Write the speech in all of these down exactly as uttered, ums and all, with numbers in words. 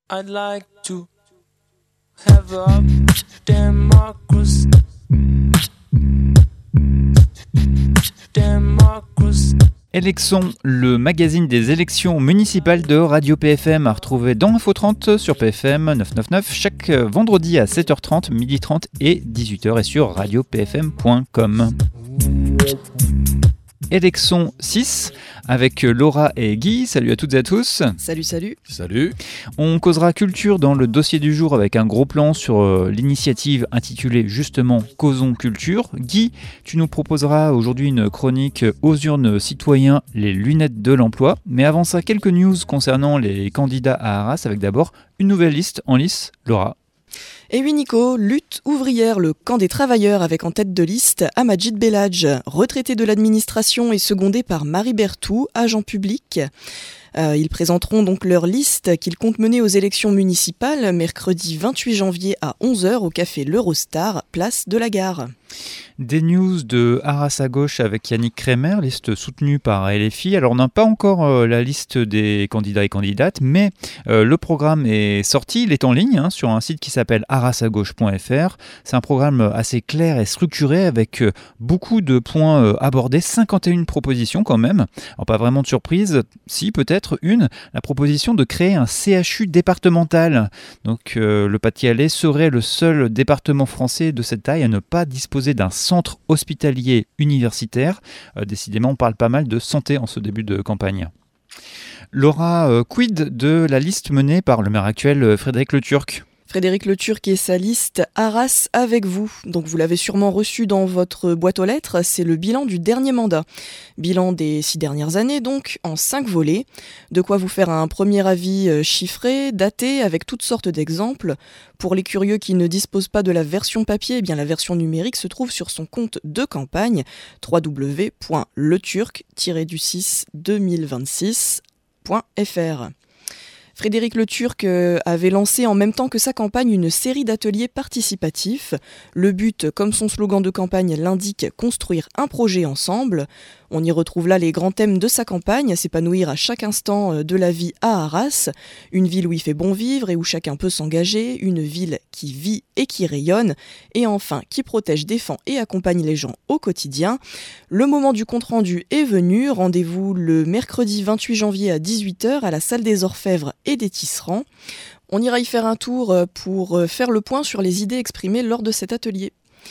I'd like to have a democracy. Democracy. Élections, le magazine des élections municipales de Radio P F M à retrouver dans Info trente sur P F M neuf cent quatre-vingt-neuf chaque vendredi à sept heures trente, midi trente et dix-huit heures et sur radio p f m point com. Élection six avec Laura et Guy. Salut à toutes et à tous. Salut, salut. Salut. On causera culture dans le dossier du jour avec un gros plan sur euh, l'initiative intitulée justement Causons Culture. Guy, tu nous proposeras aujourd'hui une chronique aux urnes citoyens, les lunettes de l'emploi. Mais avant ça, quelques news concernant les candidats à Arras avec d'abord une nouvelle liste en lice. Laura. Et oui Nico, lutte ouvrière, le camp des travailleurs avec en tête de liste Amajid Belhadj, retraité de l'administration et secondé par Marie Berthoud, agent public. Euh, ils présenteront donc leur liste qu'ils comptent mener aux élections municipales mercredi vingt-huit janvier à onze heures au café l'Eurostar, place de la Gare. Des news de Arras à gauche avec Yannick Kremer, liste soutenue par L F I. Alors on n'a pas encore euh, la liste des candidats et candidates, mais euh, le programme est sorti, il est en ligne hein, sur un site qui s'appelle arras à gauche point f r. C'est un programme assez clair et structuré avec euh, beaucoup de points euh, abordés, cinquante et une propositions quand même. Alors pas vraiment de surprise, si peut-être une, la proposition de créer un C H U départemental. Donc euh, le Pas-de-Calais serait le seul département français de cette taille à ne pas disposer d'un centre hospitalier universitaire. Euh, décidément, on parle pas mal de santé en ce début de campagne. Laura, euh, quid de la liste menée par le maire actuel euh, Frédéric Leturc ? Frédéric Leturc et sa liste Arras avec vous. Donc vous l'avez sûrement reçu dans votre boîte aux lettres, c'est le bilan du dernier mandat. Bilan des six dernières années donc, en cinq volets. De quoi vous faire un premier avis chiffré, daté, avec toutes sortes d'exemples. Pour les curieux qui ne disposent pas de la version papier, eh bien la version numérique se trouve sur son compte de campagne w w w point leturc tiret du six deux mille vingt-six point f r. Frédéric Leturc avait lancé en même temps que sa campagne une série d'ateliers participatifs. Le but, comme son slogan de campagne l'indique, construire un projet ensemble. On y retrouve là les grands thèmes de sa campagne, s'épanouir à chaque instant de la vie à Arras, une ville où il fait bon vivre et où chacun peut s'engager, une ville qui vit et qui rayonne, et enfin qui protège, défend et accompagne les gens au quotidien. Le moment du compte-rendu est venu, rendez-vous le mercredi vingt-huit janvier à dix-huit heures à la salle des Orfèvres et des Tisserands. On ira y faire un tour pour faire le point sur les idées exprimées lors de cet atelier.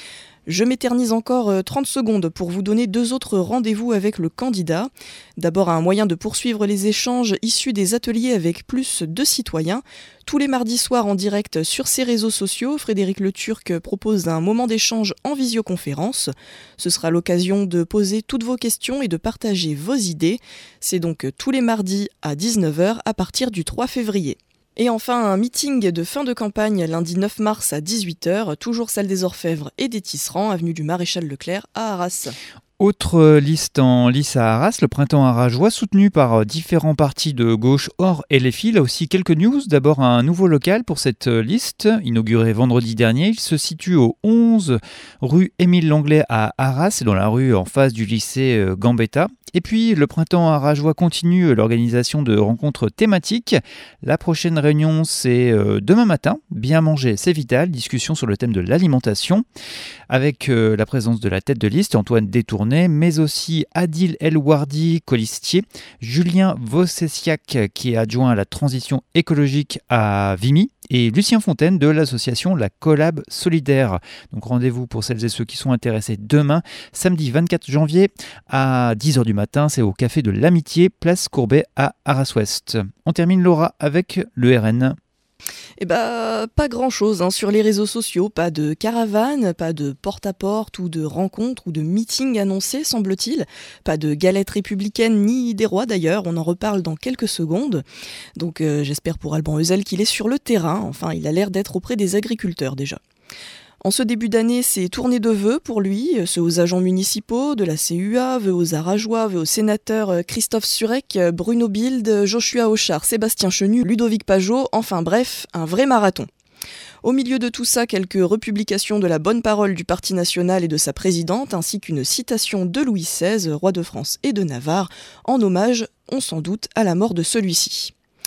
Je m'éternise encore trente secondes pour vous donner deux autres rendez-vous avec le candidat. D'abord un moyen de poursuivre les échanges issus des ateliers avec plus de citoyens. Tous les mardis soirs en direct sur ses réseaux sociaux, Frédéric Leturc propose un moment d'échange en visioconférence. Ce sera l'occasion de poser toutes vos questions et de partager vos idées. C'est donc tous les mardis à dix-neuf heures à partir du trois février. Et enfin, un meeting de fin de campagne lundi neuf mars à dix-huit heures, toujours salle des Orfèvres et des Tisserands, avenue du Maréchal Leclerc à Arras. Autre liste en lice à Arras, le printemps arageois, soutenu par différents partis de gauche hors L F I. Là aussi, quelques news. D'abord, un nouveau local pour cette liste, inauguré vendredi dernier. Il se situe au onze rue Émile Langlais à Arras, c'est dans la rue en face du lycée Gambetta. Et puis, le printemps arageois continue l'organisation de rencontres thématiques. La prochaine réunion, c'est demain matin. Bien manger, c'est vital. Discussion sur le thème de l'alimentation. Avec la présence de la tête de liste, Antoine Détourné, mais aussi Adil El-Wardi, colistier, Julien Vossessiak, qui est adjoint à la transition écologique à Vimy, et Lucien Fontaine de l'association La Collab Solidaire. Donc rendez-vous pour celles et ceux qui sont intéressés demain, samedi vingt-quatre janvier à dix heures du matin, c'est au Café de l'Amitié, place Courbet à Arras-Ouest. On termine Laura avec le R N. Eh bah, pas grand-chose hein. Sur les réseaux sociaux, pas de caravane, pas de porte-à-porte ou de rencontres ou de meetings annoncés, semble-t-il. Pas de galette républicaine ni des rois d'ailleurs, on en reparle dans quelques secondes. Donc euh, j'espère pour Alban Heuzel qu'il est sur le terrain, enfin il a l'air d'être auprès des agriculteurs déjà. En ce début d'année, c'est tournée de vœux pour lui, ceux aux agents municipaux, de la C U A, vœux aux Arageois, vœux aux sénateurs Christophe Surec, Bruno Bild, Joshua Auchard, Sébastien Chenu, Ludovic Pajot, enfin bref, un vrai marathon. Au milieu de tout ça, quelques republications de la bonne parole du Parti national et de sa présidente, ainsi qu'une citation de Louis seize, roi de France et de Navarre, en hommage, on s'en doute, à la mort de celui-ci.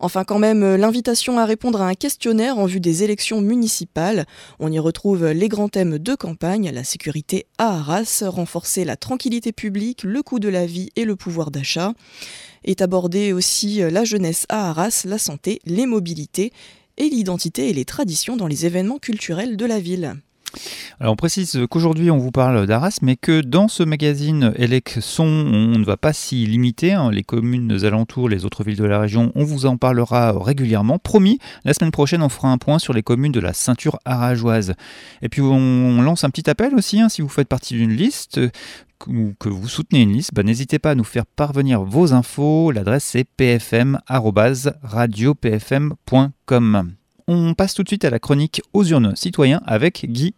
Enfin quand même, l'invitation à répondre à un questionnaire en vue des élections municipales. On y retrouve les grands thèmes de campagne, la sécurité à Arras, renforcer la tranquillité publique, le coût de la vie et le pouvoir d'achat. Est abordée aussi la jeunesse à Arras, la santé, les mobilités et l'identité et les traditions dans les événements culturels de la ville. Alors on précise qu'aujourd'hui on vous parle d'Arras, mais que dans ce magazine Élections, on ne va pas s'y limiter. Hein. Les communes alentours, les autres villes de la région, on vous en parlera régulièrement. Promis, la semaine prochaine on fera un point sur les communes de la ceinture arageoise. Et puis on lance un petit appel aussi, hein, si vous faites partie d'une liste ou que vous soutenez une liste, bah, n'hésitez pas à nous faire parvenir vos infos. L'adresse c'est p f m arobase radio p f m point com. On passe tout de suite à la chronique aux urnes citoyens avec Guy.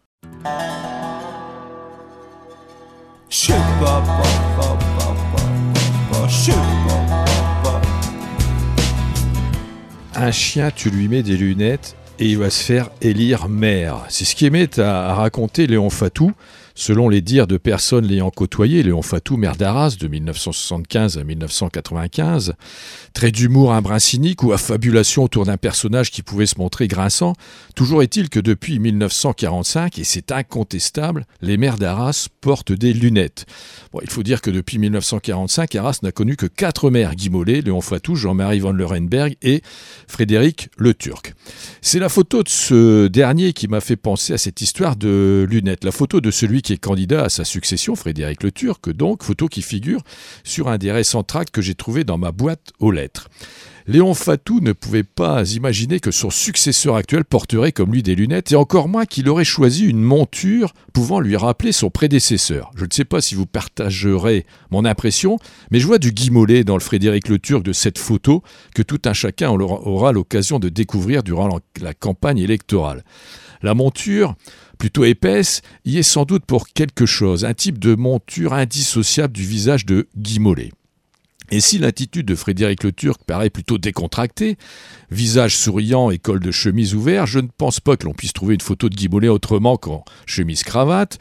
Un chien, tu lui mets des lunettes et il va se faire élire maire. C'est ce qu'aimait à raconter Léon Fatou. Selon les dires de personnes l'ayant côtoyé, Léon Fatou, maire d'Arras de mille neuf cent soixante-quinze à mille neuf cent quatre-vingt-quinze, trait d'humour un brin cynique ou affabulation autour d'un personnage qui pouvait se montrer grinçant, toujours est-il que depuis mille neuf cent quarante-cinq, et c'est incontestable, les maires d'Arras portent des lunettes. Bon, il faut dire que depuis mille neuf cent quarante-cinq, Arras n'a connu que quatre maires, Guy Mollet, Léon Fatou, Jean-Marie Van Leeuwenberg et Frédéric Le Turc. C'est la photo de ce dernier qui m'a fait penser à cette histoire de lunettes, la photo de celui qui est candidat à sa succession, Frédéric Le Turc, donc, photo qui figure sur un des récents tracts que j'ai trouvé dans ma boîte aux lettres. Léon Fatou ne pouvait pas imaginer que son successeur actuel porterait comme lui des lunettes, et encore moins qu'il aurait choisi une monture pouvant lui rappeler son prédécesseur. Je ne sais pas si vous partagerez mon impression, mais je vois du Guy Mollet dans le Frédéric Le Turc de cette photo que tout un chacun aura l'occasion de découvrir durant la campagne électorale. La monture, plutôt épaisse, y est sans doute pour quelque chose, un type de monture indissociable du visage de Guy Mollet. Et si l'attitude de Frédéric Le Turc paraît plutôt décontractée, visage souriant et col de chemise ouvert, je ne pense pas que l'on puisse trouver une photo de Guy Mollet autrement qu'en chemise-cravate.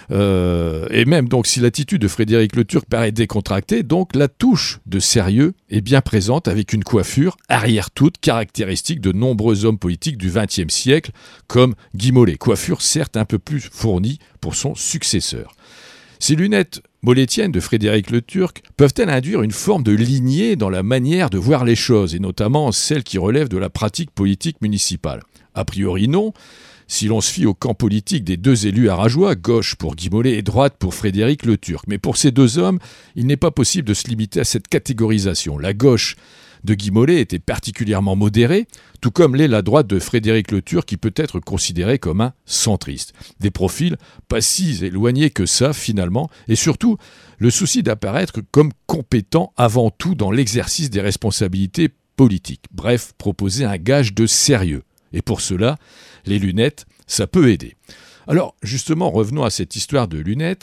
Euh, et même donc si l'attitude de Frédéric Le Turc paraît décontractée, donc la touche de sérieux est bien présente avec une coiffure arrière-toute caractéristique de nombreux hommes politiques du vingtième siècle comme Guy Mollet. Coiffure certes un peu plus fournie pour son successeur. Ces lunettes mollettiennes de Frédéric Le Turc peuvent-elles induire une forme de lignée dans la manière de voir les choses, et notamment celle qui relève de la pratique politique municipale ? A priori non, si l'on se fie au camp politique des deux élus arageois, gauche pour Guy Mollet et droite pour Frédéric Le Turc. Mais pour ces deux hommes, il n'est pas possible de se limiter à cette catégorisation. La gauche de Guy Mollet était particulièrement modérée, tout comme l'est la droite de Frédéric Le Turc qui peut être considéré comme un centriste. Des profils pas si éloignés que ça finalement, et surtout le souci d'apparaître comme compétent avant tout dans l'exercice des responsabilités politiques. Bref, proposer un gage de sérieux. Et pour cela, les lunettes, ça peut aider. Alors justement, revenons à cette histoire de lunettes.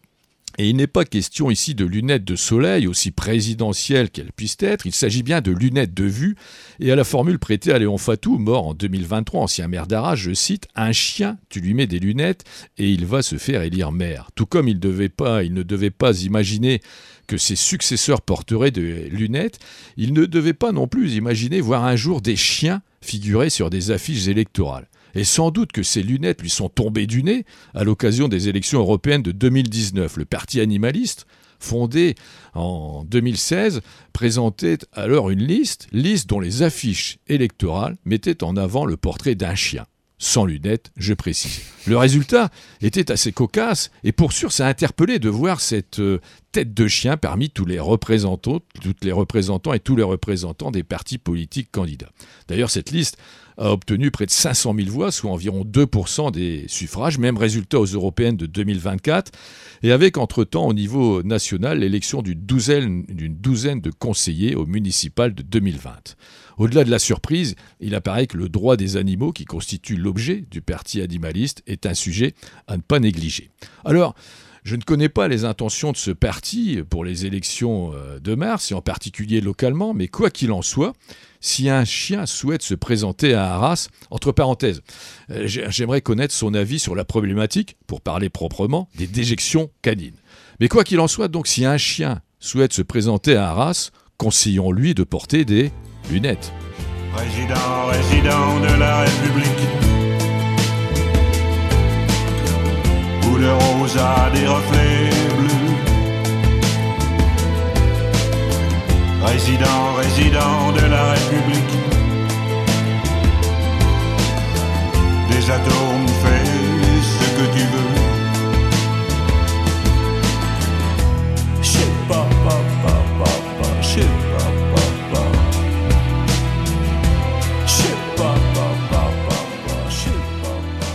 Et il n'est pas question ici de lunettes de soleil, aussi présidentielles qu'elles puissent être, il s'agit bien de lunettes de vue, et à la formule prêtée à Léon Fatou, mort en deux mille vingt-trois, ancien maire d'Arras, je cite, « Un chien, tu lui mets des lunettes et il va se faire élire maire ». Tout comme il, devait pas, il ne devait pas imaginer que ses successeurs porteraient des lunettes, il ne devait pas non plus imaginer voir un jour des chiens figurer sur des affiches électorales. Et sans doute que ces lunettes lui sont tombées du nez à l'occasion des élections européennes de deux mille dix-neuf. Le parti animaliste, fondé en deux mille seize, présentait alors une liste, liste dont les affiches électorales mettaient en avant le portrait d'un chien. Sans lunettes, je précise. Le résultat était assez cocasse, et pour sûr, ça a interpellé de voir cette euh, tête de chien parmi tous les représentants, toutes les représentants et tous les représentants des partis politiques candidats. D'ailleurs, cette liste a obtenu près de cinq cent mille voix, soit environ deux pour cent des suffrages, même résultat aux européennes de deux mille vingt-quatre, et avec entre-temps au niveau national l'élection d'une douzaine, d'une douzaine de conseillers au municipal de deux mille vingt. Au-delà de la surprise, il apparaît que le droit des animaux, qui constitue l'objet du parti animaliste, est un sujet à ne pas négliger. Alors, je ne connais pas les intentions de ce parti pour les élections de mars, et en particulier localement, mais quoi qu'il en soit, si un chien souhaite se présenter à Arras, entre parenthèses, j'aimerais connaître son avis sur la problématique, pour parler proprement, des déjections canines. Mais quoi qu'il en soit, donc, si un chien souhaite se présenter à Arras, conseillons-lui de porter des lunettes. Résident, résident de la République, où le rose a des reflets bleus. Résident, résident de la République, des atomes fais ce que tu veux. Shit, pa, pa, pa, pa, pa, shit, pa, pa, pa. Shit, pa, pa, pa, pa, pa, shit, pa, pa,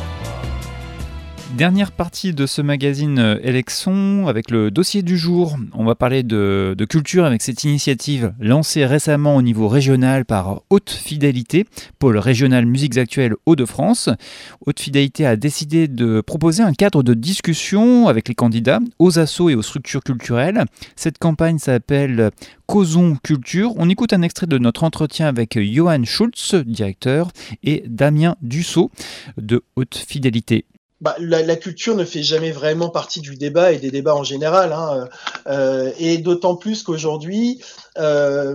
pa. Dernière partie de ce magazine Elexon avec le dossier du jour. On va parler de, de culture avec cette initiative lancée récemment au niveau régional par Haute Fidélité, pôle régional musiques actuelles Hauts-de-France. Haute Fidélité a décidé de proposer un cadre de discussion avec les candidats aux assos et aux structures culturelles. Cette campagne s'appelle Causons Culture. On écoute un extrait de notre entretien avec Johan Schultz, directeur, et Damien Dussault de Haute Fidélité. Bah, la, la culture ne fait jamais vraiment partie du débat et des débats en général, hein, euh, et d'autant plus qu'aujourd'hui, euh,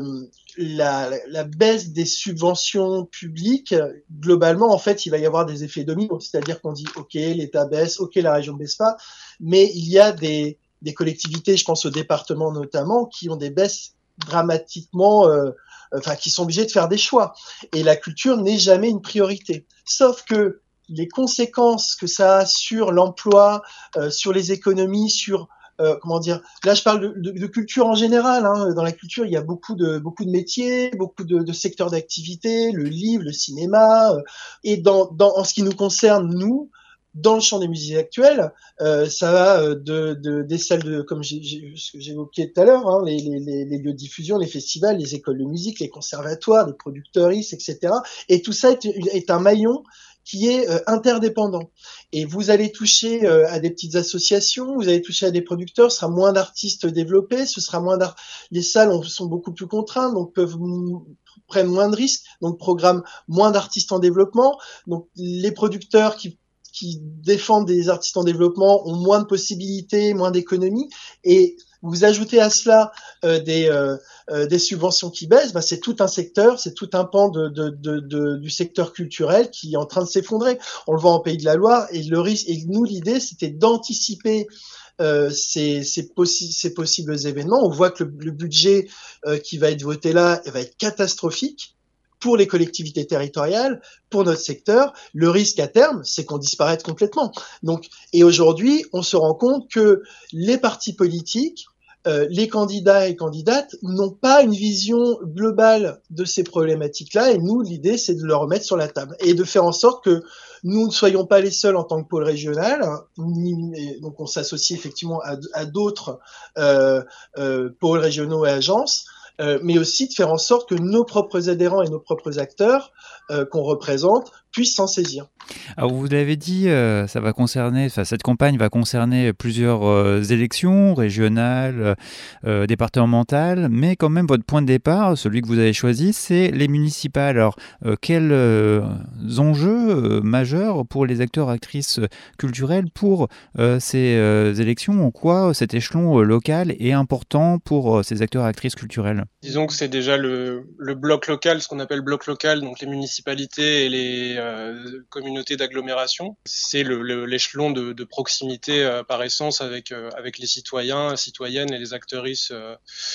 la, la baisse des subventions publiques, globalement, en fait, il va y avoir des effets dominos, c'est-à-dire qu'on dit, ok, l'État baisse, ok, la région ne baisse pas, mais il y a des, des collectivités, je pense aux départements notamment, qui ont des baisses dramatiquement, euh, enfin, qui sont obligés de faire des choix. Et la culture n'est jamais une priorité. Sauf que les conséquences que ça a sur l'emploi, euh, sur les économies, sur euh, comment dire. Là, je parle de, de, de culture en général. Hein. Dans la culture, il y a beaucoup de beaucoup de métiers, beaucoup de, de secteurs d'activité, le livre, le cinéma. Euh, et dans, dans en ce qui nous concerne, nous, dans le champ des musiques actuelles, euh, ça va de, de des salles de, comme j'ai, j'ai, ce que j'évoquais tout à l'heure, hein, les, les, les lieux de diffusion, les festivals, les écoles de musique, les conservatoires, les producteuristes, et cetera. Et tout ça est, est un maillon qui est euh, interdépendant. Et vous allez toucher euh, à des petites associations, vous allez toucher à des producteurs, ce sera moins d'artistes développés, ce sera moins d'art... Les salles ont, sont beaucoup plus contraintes, donc peuvent m- prennent moins de risques, donc programment moins d'artistes en développement. Donc les producteurs qui qui défendent des artistes en développement ont moins de possibilités, moins d'économies, et vous ajoutez à cela euh, des, euh, euh, des subventions qui baissent, bah, c'est tout un secteur, c'est tout un pan de, de, de, de, du secteur culturel qui est en train de s'effondrer. On le voit en Pays de la Loire, et le risque, et nous l'idée c'était d'anticiper euh, ces, ces, possi- ces possibles événements. On voit que le, le budget euh, qui va être voté là va être catastrophique pour les collectivités territoriales, pour notre secteur. Le risque à terme, c'est qu'on disparaisse complètement. Donc, et aujourd'hui, on se rend compte que les partis politiques, euh, les candidats et candidates n'ont pas une vision globale de ces problématiques-là. Et nous, l'idée, c'est de le remettre sur la table et de faire en sorte que nous ne soyons pas les seuls en tant que pôle régional. Hein, ni, donc, on s'associe effectivement à, à d'autres euh, euh, pôles régionaux et agences. Euh, mais aussi de faire en sorte que nos propres adhérents et nos propres acteurs euh, qu'on représente puissent s'en saisir. Alors vous l'avez dit, euh, ça va concerner, enfin, cette campagne va concerner plusieurs euh, élections régionales, euh, départementales, mais quand même votre point de départ, celui que vous avez choisi, c'est les municipales. Alors euh, quels euh, enjeux euh, majeurs pour les acteurs, actrices culturelles pour euh, ces euh, élections? En quoi cet échelon euh, local est important pour euh, ces acteurs, actrices culturelles? Disons que c'est déjà le, le bloc local, ce qu'on appelle bloc local, donc les municipalités et les euh, communautés d'agglomération. C'est le, le, l'échelon de, de proximité euh, par essence avec, euh, avec les citoyens, citoyennes et les actrices, euh,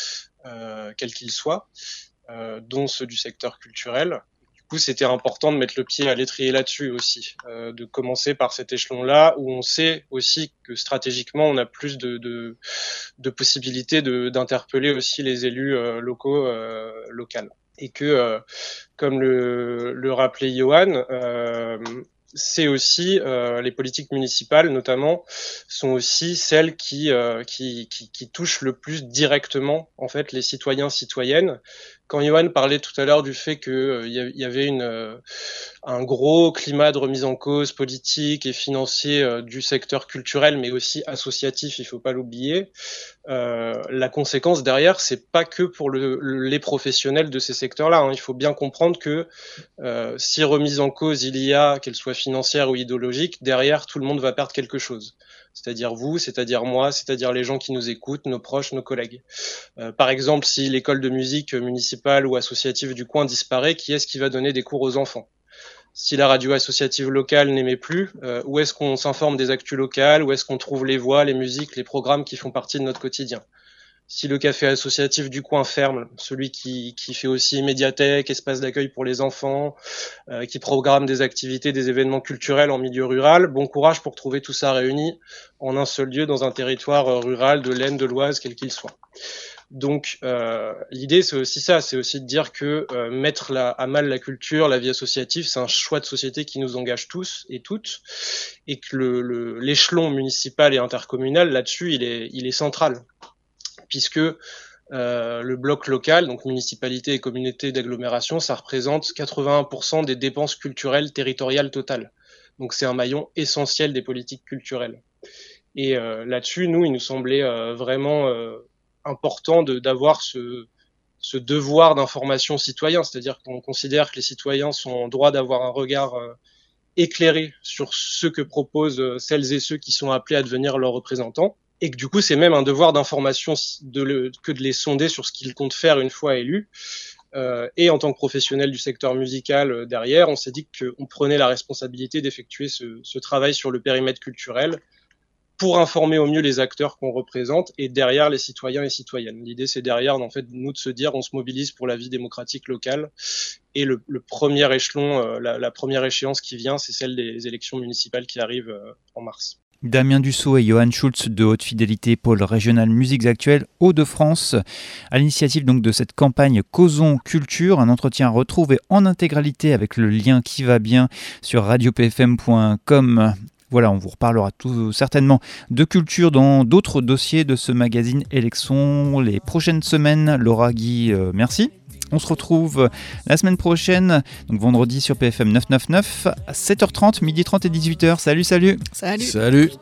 euh, quels qu'ils soient, euh, dont ceux du secteur culturel. Du coup, c'était important de mettre le pied à l'étrier là-dessus aussi, euh, de commencer par cet échelon-là où on sait aussi que stratégiquement, on a plus de, de, de possibilités de, d'interpeller aussi les élus euh, locaux, euh, locales. Et que, euh, comme le, le rappelait Johan, euh, c'est aussi euh, les politiques municipales, notamment, sont aussi celles qui, euh, qui, qui, qui touchent le plus directement, en fait, les citoyens, citoyennes. Quand Johan parlait tout à l'heure du fait qu'il euh, y avait une, euh, un gros climat de remise en cause politique et financier euh, du secteur culturel, mais aussi associatif, il faut pas l'oublier, euh, la conséquence derrière, c'est pas que pour le, le, les professionnels de ces secteurs-là. Hein. Il faut bien comprendre que euh, si remise en cause il y a, qu'elle soit financière ou idéologique, derrière, tout le monde va perdre quelque chose. c'est-à-dire vous, c'est-à-dire moi, c'est-à-dire les gens qui nous écoutent, nos proches, nos collègues. Euh, par exemple, si l'école de musique municipale ou associative du coin disparaît, qui est-ce qui va donner des cours aux enfants ? Si la radio associative locale n'émet plus, euh, où est-ce qu'on s'informe des actus locales, où est-ce qu'on trouve les voix, les musiques, les programmes qui font partie de notre quotidien ? Si le café associatif du coin ferme, celui qui, qui fait aussi médiathèque, espace d'accueil pour les enfants, euh, qui programme des activités, des événements culturels en milieu rural, bon courage pour trouver tout ça réuni en un seul lieu dans un territoire rural de l'Aisne, de l'Oise, quel qu'il soit. Donc euh, l'idée c'est aussi ça, c'est aussi de dire que euh, mettre la, à mal la culture, la vie associative, c'est un choix de société qui nous engage tous et toutes, et que le, le, l'échelon municipal et intercommunal là-dessus il est, il est central, puisque euh, le bloc local, donc municipalité et communauté d'agglomération, ça représente quatre-vingt-un pour cent des dépenses culturelles territoriales totales. Donc c'est un maillon essentiel des politiques culturelles. Et euh, là-dessus, nous, il nous semblait euh, vraiment euh, important de, d'avoir ce, ce devoir d'information citoyen, c'est-à-dire qu'on considère que les citoyens sont en droit d'avoir un regard euh, éclairé sur ce que proposent euh, celles et ceux qui sont appelés à devenir leurs représentants, et que du coup c'est même un devoir d'information de le, que de les sonder sur ce qu'ils comptent faire une fois élus. Euh, et en tant que professionnel du secteur musical euh, derrière, on s'est dit qu'on prenait la responsabilité d'effectuer ce, ce travail sur le périmètre culturel, pour informer au mieux les acteurs qu'on représente et derrière les citoyens et citoyennes. L'idée, c'est derrière, en fait, nous de se dire, on se mobilise pour la vie démocratique locale et le, le premier échelon, euh, la, la première échéance qui vient, c'est celle des élections municipales qui arrivent euh, en mars. Damien Dussault et Johan Schultz de Haute Fidélité, pôle régional musiques actuelles Hauts-de-France, à l'initiative donc de cette campagne Causons Culture, un entretien retrouvé en intégralité avec le lien qui va bien sur radio p f m point com. Voilà, on vous reparlera tout certainement de culture dans d'autres dossiers de ce magazine Élections les prochaines semaines. Laura Guy, euh, merci. On se retrouve la semaine prochaine, donc vendredi sur P F M neuf cent quatre-vingt-neuf à sept heures trente, midi trente et dix-huit heures. Salut, salut. Salut. Salut.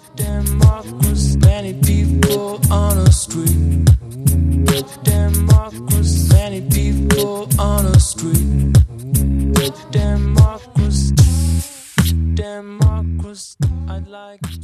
Democracy, I'd like